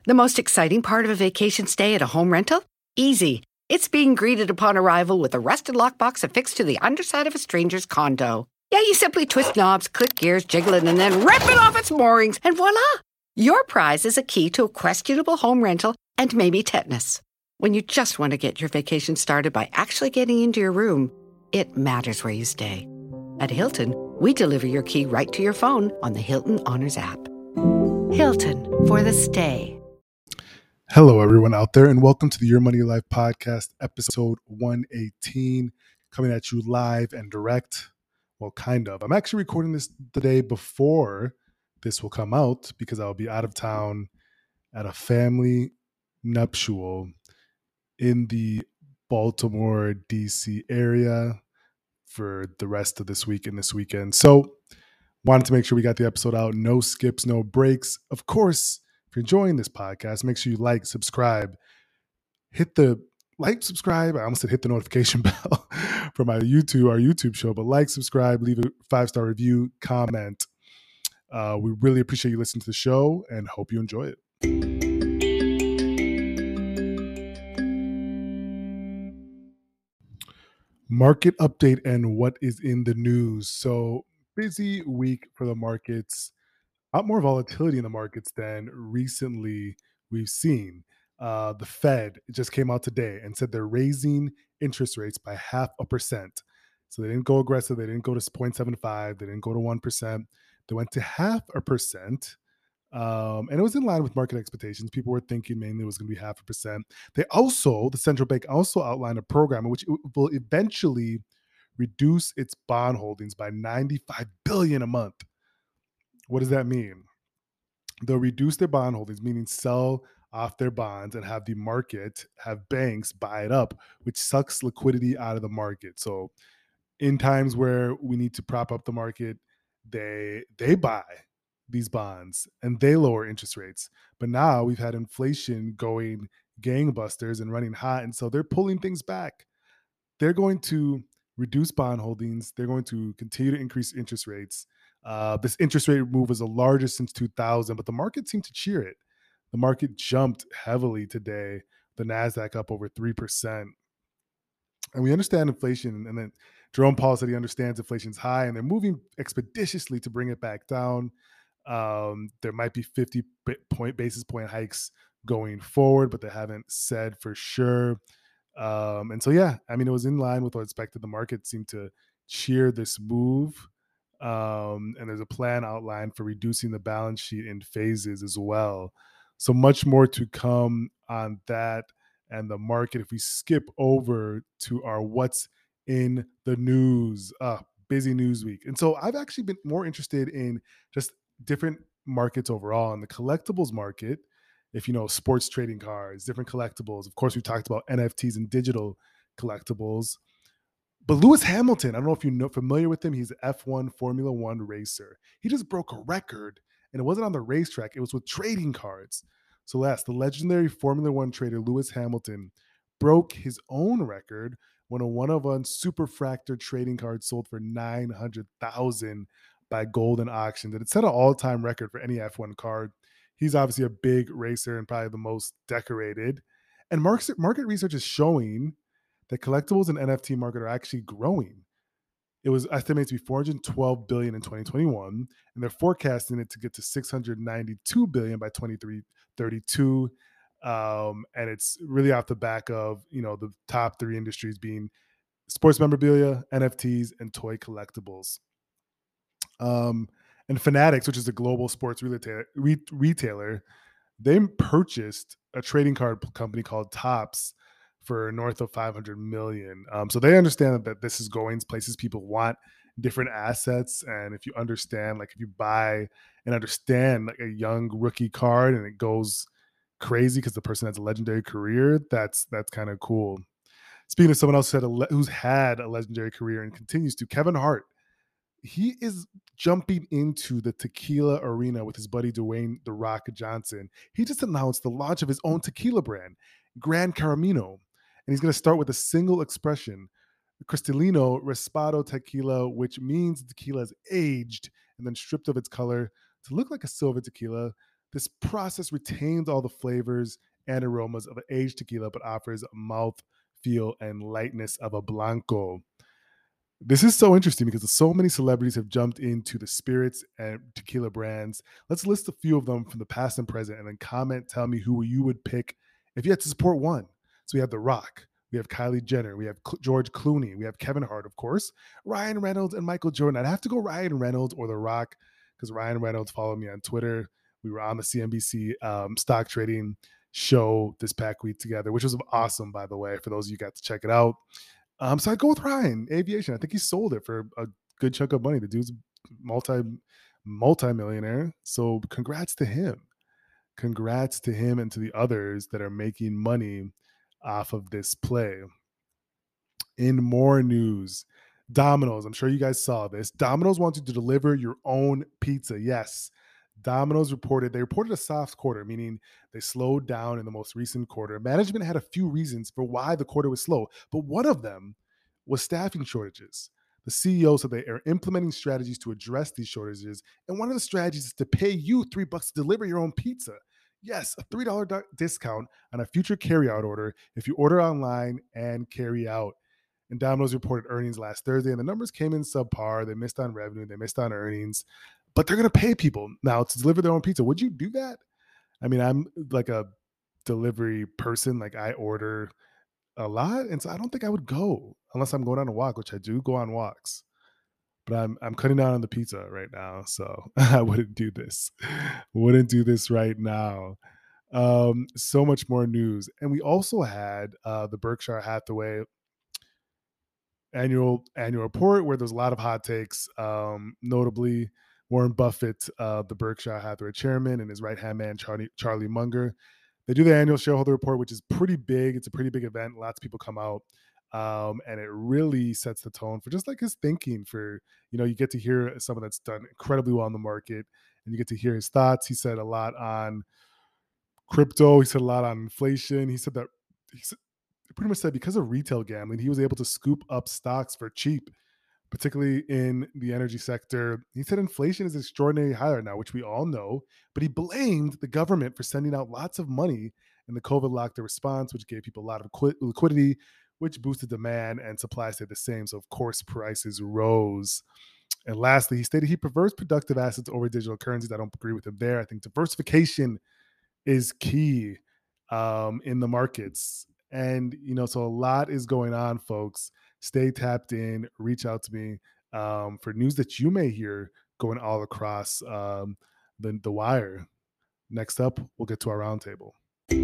The most exciting part of a vacation stay at a home rental? Easy. It's being greeted upon arrival with a rusted lockbox affixed to the underside of a stranger's condo. Yeah, you simply twist knobs, click gears, jiggle it, and then rip it off its moorings, and voila! Your prize is a key to a questionable home rental and maybe tetanus. When you just want to get your vacation started by actually getting into your room, it matters where you stay. At Hilton, we deliver your key right to your phone on the Hilton Honors app. Hilton for the stay. Hello, everyone out there, and welcome to the Your Money Life podcast, episode 118, coming at you live and direct. Well, kind of. I'm actually recording this the day before this will come out because I'll be out of town at a family nuptial in the Baltimore, D.C. area for the rest of this week and this weekend. So, wanted to make sure we got the episode out. No skips, no breaks. Of course, if you're enjoying this podcast, make sure you like, subscribe, hit the subscribe. I almost said hit the notification bell for our YouTube show, but like, subscribe, leave a 5-star review, comment. We really appreciate you listening to the show and hope you enjoy it. Market update and what is in the news. So busy week for the markets. A lot more volatility in the markets than recently we've seen. The Fed just came out today and said they're raising interest rates by 0.5%. So they didn't go aggressive. They didn't go to 0.75. They didn't go to 1%. They went to 0.5%. And it was in line with market expectations. People were thinking mainly it was going to be 0.5%. The central bank also outlined a program in which it will eventually reduce its bond holdings by $95 billion a month. What does that mean? They'll reduce their bond holdings, meaning sell off their bonds and have the market, have banks buy it up, which sucks liquidity out of the market. So in times where we need to prop up the market, they buy these bonds and they lower interest rates. But now we've had inflation going gangbusters and running hot. And so they're pulling things back. They're going to reduce bond holdings. They're going to continue to increase interest rates. This interest rate move was the largest since 2000, but the market seemed to cheer it. The market jumped heavily today. The NASDAQ up over 3%. And we understand inflation, and then Jerome Powell said he understands inflation's high, and they're moving expeditiously to bring it back down. There might be 50 basis point hikes going forward, but they haven't said for sure. And so, yeah, I mean, it was in line with what expected. The market seemed to cheer this move. And there's a plan outlined for reducing the balance sheet in phases as well. So much more to come on that and the market. If we skip over to our what's in the news, busy news week. And so I've actually been more interested in just different markets overall. In the collectibles market, if you know sports trading cards, different collectibles. Of course, we talked about NFTs and digital collectibles. But Lewis Hamilton, I don't know if you're familiar with him. He's an F1 Formula One racer. He just broke a record, and it wasn't on the racetrack. It was with trading cards. So the legendary Formula One trader Lewis Hamilton broke his own record when a one-of-one superfractor trading card sold for $900,000 by Golden Auction. And it set an all-time record for any F1 card. He's obviously a big racer and probably the most decorated. And market research is showing that collectibles and NFT market are actually growing. It was estimated to be $412 billion in 2021, and they're forecasting it to get to $692 billion by 2032. And it's really off the back of, the top three industries being sports memorabilia, NFTs, and toy collectibles. And Fanatics, which is a global sports retailer, they purchased a trading card company called Topps for north of 500 million. So they understand that this is going places people want different assets. And if you understand, if you buy and understand a young rookie card and it goes crazy because the person has a legendary career, that's kind of cool. Speaking of someone else who's had a legendary career and continues to, Kevin Hart, he is jumping into the tequila arena with his buddy Dwayne "The Rock" Johnson. He just announced the launch of his own tequila brand, Gran Caramino. And he's going to start with a single expression, Cristalino Raspado Tequila, which means the tequila is aged and then stripped of its color to look like a silver tequila. This process retains all the flavors and aromas of an aged tequila, but offers a mouth feel and lightness of a blanco. This is so interesting because so many celebrities have jumped into the spirits and tequila brands. Let's list a few of them from the past and present, and then comment, tell me who you would pick if you had to support one. So we have The Rock, we have Kylie Jenner, we have George Clooney, we have Kevin Hart, of course, Ryan Reynolds, and Michael Jordan. I'd have to go Ryan Reynolds or The Rock because Ryan Reynolds followed me on Twitter. We were on the CNBC stock trading show this past week together, which was awesome, by the way, for those of you who got to check it out. So I'd go with Ryan Aviation. I think he sold it for a good chunk of money. The dude's multi-millionaire. So congrats to him. Congrats to him and to the others that are making money off of this play. In more news, Domino's. I'm sure you guys saw this. Domino's wanted to deliver your own pizza. Yes. Domino's reported a soft quarter, meaning they slowed down in the most recent quarter. Management had a few reasons for why the quarter was slow, but one of them was staffing shortages. The CEO said they are implementing strategies to address these shortages, and one of the strategies is to pay you $3 to deliver your own pizza. Yes, a $3 discount on a future carryout order if you order online and carry out. And Domino's reported earnings last Thursday, and the numbers came in subpar. They missed on revenue, they missed on earnings, but they're going to pay people now to deliver their own pizza. Would you do that? I mean, I'm like a delivery person. Like I order a lot, and so I don't think I would go unless I'm going on a walk, which I do go on walks. But I'm cutting down on the pizza right now, so I wouldn't do this. Wouldn't do this right now. So much more news, and we also had the Berkshire Hathaway annual report where there's a lot of hot takes. Notably, Warren Buffett, the Berkshire Hathaway chairman, and his right hand man Charlie Munger. They do the annual shareholder report, which is pretty big. It's a pretty big event. Lots of people come out, and it really sets the tone for just like his thinking. For you get to hear someone that's done incredibly well in the market, and you get to hear his thoughts. He said a lot on crypto. He said a lot on inflation. He pretty much said because of retail gambling, he was able to scoop up stocks for cheap, particularly in the energy sector. He said inflation is extraordinarily high right now, which we all know, but he blamed the government for sending out lots of money in the COVID lockdown response, which gave people a lot of liquidity, which boosted demand, and supply stayed the same. So, of course, prices rose. And lastly, he stated he prefers productive assets over digital currencies. I don't agree with him there. I think diversification is key in the markets. And, so a lot is going on, folks. Stay tapped in, reach out to me for news that you may hear going all across the wire. Next up, we'll get to our roundtable.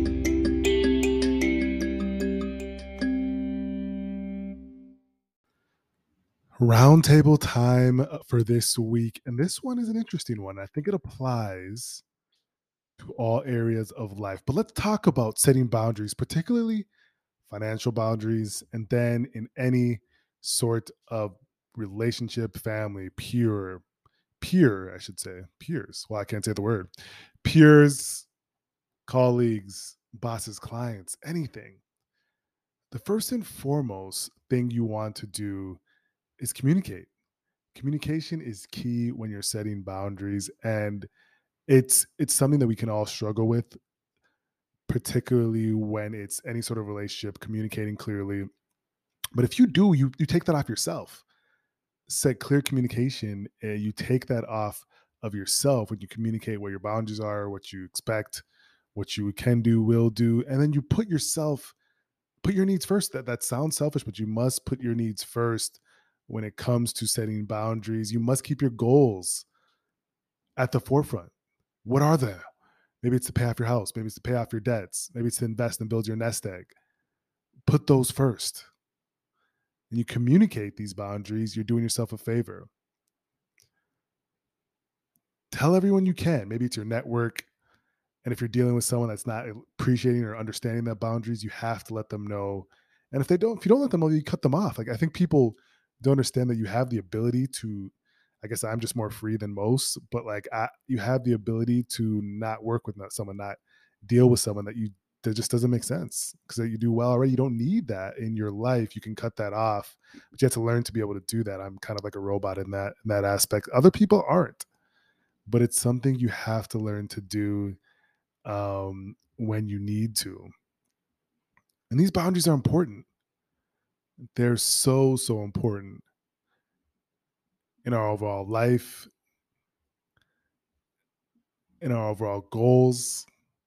Roundtable time for this week. And this one is an interesting one. I think it applies to all areas of life. But let's talk about setting boundaries, particularly financial boundaries, and then in any sort of relationship, family, peer, I should say, peers. Well, I can't say the word. Peers, colleagues, bosses, clients, anything. The first and foremost thing you want to do is communicate. Communication is key when you're setting boundaries, and it's something that we can all struggle with, particularly when it's any sort of relationship, communicating clearly. But if you do, you take that off yourself. Set clear communication, you take that off of yourself when you communicate what your boundaries are, what you expect, what you can do, will do, and then you put your needs first. That sounds selfish, but you must put your needs first when it comes to setting boundaries. You must keep your goals at the forefront. What are they? Maybe it's to pay off your house. Maybe it's to pay off your debts. Maybe it's to invest and build your nest egg. Put those first. And you communicate these boundaries, you're doing yourself a favor. Tell everyone you can. Maybe it's your network. And if you're dealing with someone that's not appreciating or understanding that boundaries, you have to let them know. And if you don't let them know, you cut them off. Like, I think people don't understand that you have the ability to, I guess I'm just more free than most, but you have the ability to not work with someone, not deal with someone that just doesn't make sense because you do well already. You don't need that in your life. You can cut that off, but you have to learn to be able to do that. I'm kind of like a robot in that aspect. Other people aren't. but it's something you have to learn to do when you need to. And these boundaries are important. They're so, so important in our overall life, in our overall goals.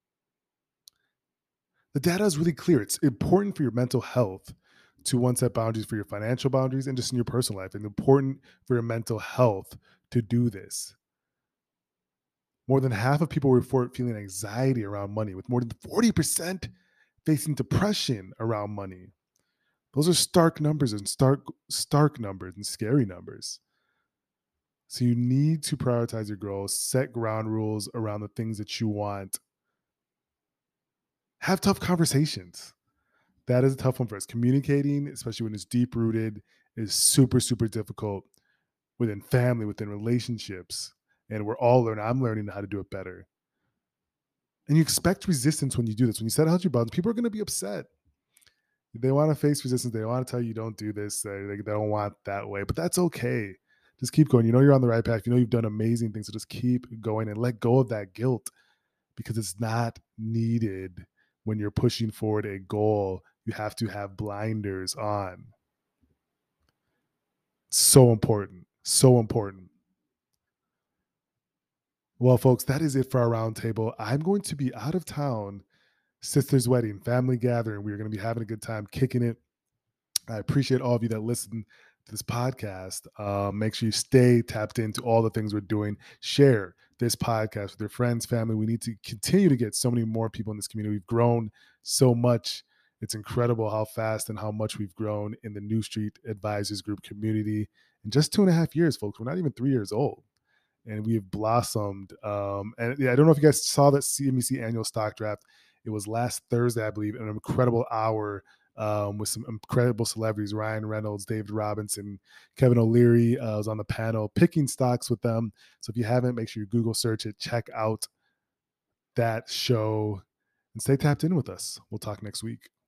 The data is really clear. It's important for your mental health to one set boundaries for your financial boundaries and just in your personal life. And important for your mental health to do this. More than half of people report feeling anxiety around money, with more than 40% facing depression around money. Those are stark numbers and stark numbers and scary numbers. So you need to prioritize your goals, set ground rules around the things that you want. Have tough conversations. That is a tough one for us. Communicating, especially when it's deep rooted, is super, super difficult within family, within relationships. And we're all learning. I'm learning how to do it better. And you expect resistance when you do this. When you set out your boundaries, people are going to be upset. They want to face resistance. They want to tell you don't do this. They don't want that way, but that's okay. Just keep going. You know you're on the right path. You know you've done amazing things. So just keep going and let go of that guilt, because it's not needed when you're pushing forward a goal. You have to have blinders on. So important. So important. Well, folks, that is it for our roundtable. I'm going to be out of town. Sister's wedding, family gathering. We're going to be having a good time kicking it. I appreciate all of you that listen to this podcast. Make sure you stay tapped into all the things we're doing. Share this podcast with your friends, family. We need to continue to get so many more people in this community. We've grown so much. It's incredible how fast and how much we've grown in the New Street Advisors Group community in just 2.5 years, folks. We're not even 3 years old. And we have blossomed. And yeah, I don't know if you guys saw that CNBC annual stock draft. It was last Thursday, I believe, an incredible hour with some incredible celebrities: Ryan Reynolds, David Robinson, Kevin O'Leary was on the panel picking stocks with them. So if you haven't, make sure you Google search it, check out that show, and stay tapped in with us. We'll talk next week.